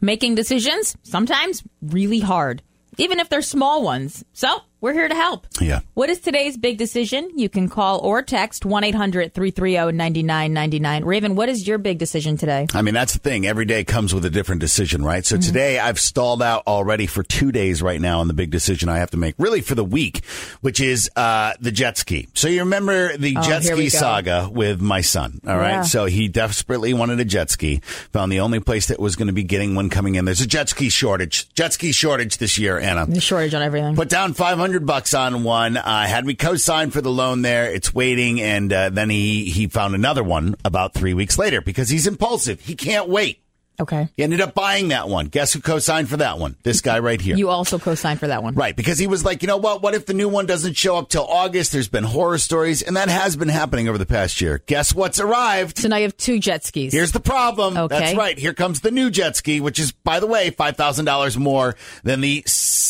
Making decisions, sometimes really hard, even if they're small ones. So we're here to help. Yeah. What is today's big decision? You can call or text 1-800-330-9999. Raven, what is your big decision today? I mean, that's the thing. Every day comes with a different decision, right? So today I've stalled out already for 2 days right now on the big decision I have to make, really for the week, which is the jet ski. So you remember the jet ski saga with my son, all right? Yeah. So he desperately wanted a jet ski, found the only place that was going to be getting one coming in. There's a jet ski shortage this year, Anna. The shortage on everything. Put down $500 on one, had me co-sign for the loan there. It's waiting, and then he found another one about 3 weeks later because he's impulsive. He can't wait. Okay. He ended up buying that one. Guess who co-signed for that one? This guy right here. You also co-signed for that one. Right, because he was like, you know what if the new one doesn't show up till August? There's been horror stories, and that has been happening over the past year. Guess what's arrived? So now you have 2 jet skis. Here's the problem. Okay. That's right. Here comes the new jet ski, which is, by the way, $5,000 more than the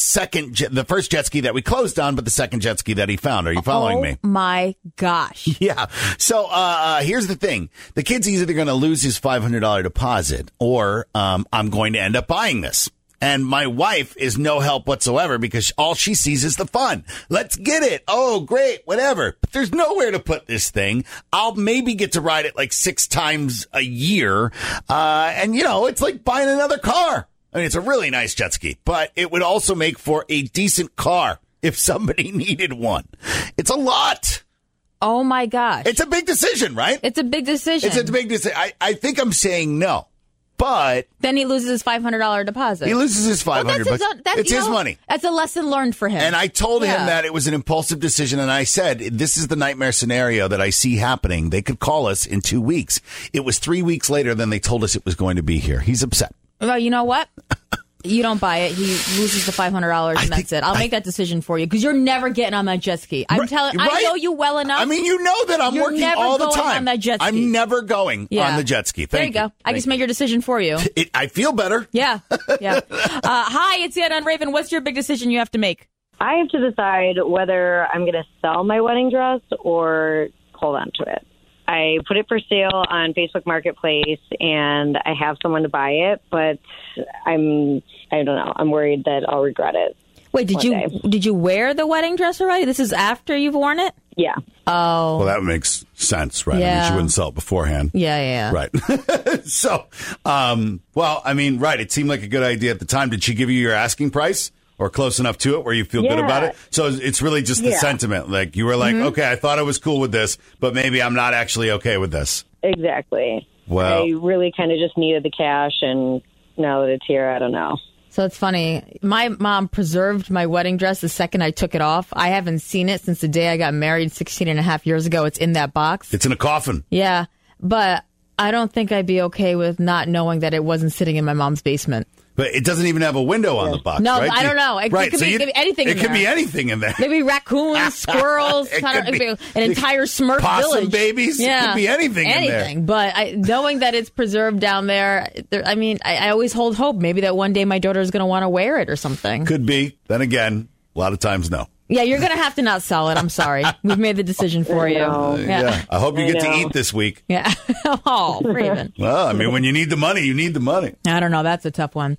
first jet ski that we closed on, but the second jet ski that he found. Are you following me? Oh, my gosh. Yeah. So here's the thing. The kid's either going to lose his $500 deposit or I'm going to end up buying this. And my wife is no help whatsoever because all she sees is the fun. Let's get it. Oh, great. Whatever. But there's nowhere to put this thing. I'll maybe get to ride it like 6 times a year. And, it's like buying another car. I mean, it's a really nice jet ski, but it would also make for a decent car if somebody needed one. It's a lot. Oh, my gosh. It's a big decision, right? It's a big decision. It's a big decision. I think I'm saying no. But then he loses his $500 deposit. He loses his $500 bucks. It's his money. That's a lesson learned for him. And I told him that it was an impulsive decision. And I said, this is the nightmare scenario that I see happening. They could call us in 2 weeks. It was 3 weeks later than they told us it was going to be here. He's upset. Well, you know what? You don't buy it. He loses the $500 and that's it. I'll make that decision for you because you're never getting on that jet ski. I know you well enough. I mean, you know that I'm working all the time. On that jet ski. I'm never going on the jet ski. There you go. I just made your decision for you. I feel better. Yeah. Hi, it's Anna and Raven. What's your big decision you have to make? I have to decide whether I'm going to sell my wedding dress or hold on to it. I put it for sale on Facebook Marketplace, and I have someone to buy it, but I don't know. I'm worried that I'll regret it. Wait, did you wear the wedding dress already? This is after you've worn it? Yeah. Oh. Well, that makes sense, right? Yeah. I mean, she wouldn't sell it beforehand. Yeah. Right. So, right. It seemed like a good idea at the time. Did she give you your asking price? Or close enough to it where you feel good about it? So it's really just the sentiment. Like you were like, okay, I thought I was cool with this, but maybe I'm not actually okay with this. Exactly. Well, I really kind of just needed the cash, and now that it's here, I don't know. So it's funny. My mom preserved my wedding dress the second I took it off. I haven't seen it since the day I got married 16 and a half years ago. It's in that box. It's in a coffin. Yeah, but I don't think I'd be okay with not knowing that it wasn't sitting in my mom's basement. But it doesn't even have a window on the box, no, right? I don't know. It could be anything in there. It could be anything in there. Maybe raccoons, squirrels, an entire Smurf possum village. Babies. Yeah. It could be anything in there. But knowing that it's preserved down there, I always hold hope. Maybe that one day my daughter is going to want to wear it or something. Could be. Then again, a lot of times, no. Yeah, you're going to have to not sell it. I'm sorry. We've made the decision for you. Yeah. I hope you get to eat this week. Yeah. Oh, Raven. Well, I mean, when you need the money, you need the money. I don't know. That's a tough one.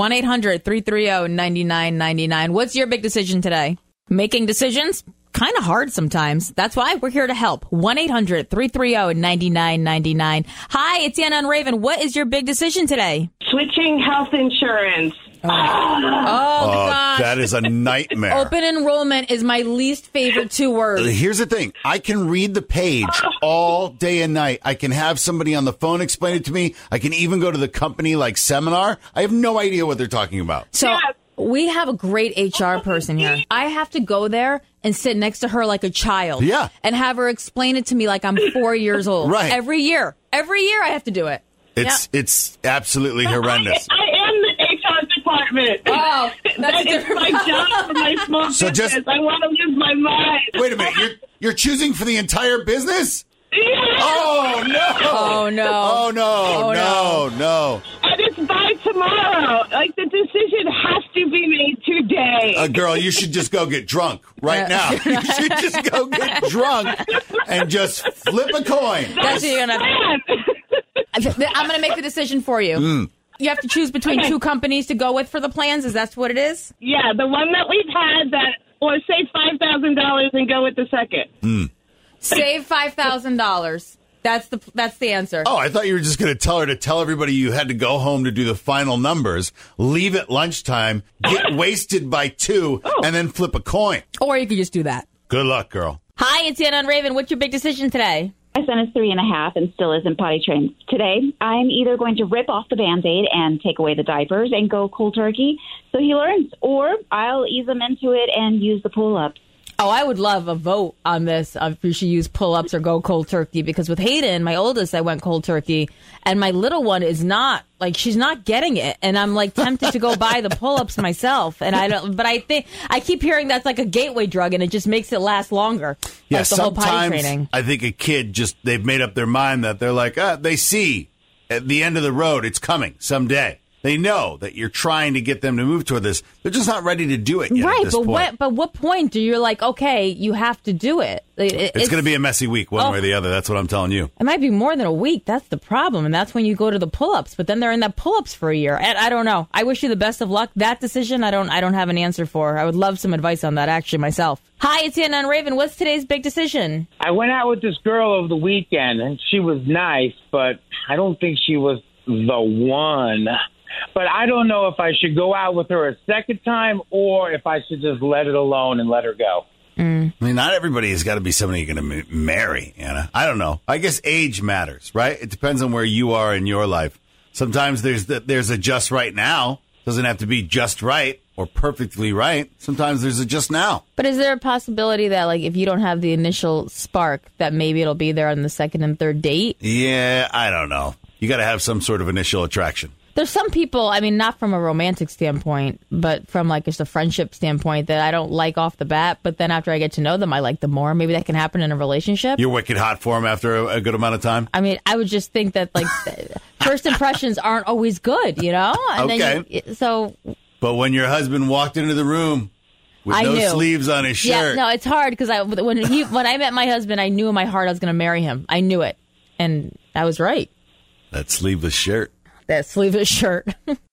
1-800-330-9999. What's your big decision today? Making decisions? Kind of hard sometimes. That's why we're here to help. 1-800-330-9999. Hi, it's Anna and Raven. What is your big decision today? Switching health insurance. Oh, gosh. That is a nightmare. Open enrollment is my least favorite 2 words. Here's the thing. I can read the page all day and night. I can have somebody on the phone explain it to me. I can even go to the company seminar. I have no idea what they're talking about. So we have a great HR person here. I have to go there and sit next to her like a child. Yeah. And have her explain it to me like I'm 4 years old. Right. Every year I have to do it. It's absolutely horrendous. I am the HR department. Oh, that's it's my job for my small business. I want to lose my mind. Wait a minute. You're choosing for the entire business? Yeah. Oh, no. Oh, no. Oh, no. No. And it's by tomorrow. The decision has to be made today. Girl, you should just go get drunk right now. You should just go get drunk and just flip a coin. That's what you're going to I'm going to make the decision for you. You have to choose between two companies to go with for the plans? Is that what it is? Yeah, the one that we've had that, or save $5,000 and go with the second. Save $5,000. That's the answer. Oh, I thought you were just going to tell her to tell everybody you had to go home to do the final numbers, leave at lunchtime, get wasted by 2, and then flip a coin. Or you could just do that. Good luck, girl. Hi, it's Anna and Raven. What's your big decision today? My son is 3.5 and still isn't potty trained. Today, I'm either going to rip off the Band-Aid and take away the diapers and go cold turkey so he learns, or I'll ease him into it and use the pull-ups. Oh, I would love a vote on this if you should use pull-ups or go cold turkey, because with Hayden, my oldest, I went cold turkey, and my little one is not, like, she's not getting it, and I'm, like, tempted to go buy the pull-ups myself, and but I think, I keep hearing that's like a gateway drug, and it just makes it last longer. Yeah, like the whole potty sometimes training. I think a kid they've made up their mind that they're like, they see at the end of the road, it's coming someday. They know that you're trying to get them to move toward this. They're just not ready to do it yet. Right, at this point. But what point do you like, okay, you have to do it? It's going to be a messy week one way or the other. That's what I'm telling you. It might be more than a week. That's the problem. And that's when you go to the pull-ups. But then they're in that pull-ups for a year. And I don't know. I wish you the best of luck. That decision, I don't have an answer for. I would love some advice on that, actually, myself. Hi, it's Anna and Raven. What's today's big decision? I went out with this girl over the weekend, and she was nice, but I don't think she was the one. But I don't know if I should go out with her a second time or if I should just let it alone and let her go. I mean, not everybody has got to be somebody you're going to marry, Anna. I don't know. I guess age matters, right? It depends on where you are in your life. Sometimes there's a just right now. Doesn't have to be just right or perfectly right. Sometimes there's a just now. But is there a possibility that, like, if you don't have the initial spark, that maybe it'll be there on the second and third date? Yeah, I don't know. You got to have some sort of initial attraction. There's some people, I mean, not from a romantic standpoint, but from like just a friendship standpoint that I don't like off the bat. But then after I get to know them, I like them more. Maybe that can happen in a relationship. You're wicked hot for them after a good amount of time? I mean, I would just think that like first impressions aren't always good, you know? And okay. But when your husband walked into the room with sleeves on his shirt. Yeah, no, it's hard because when I met my husband, I knew in my heart I was going to marry him. I knew it. And I was right. That sleeveless shirt. That sleeveless shirt.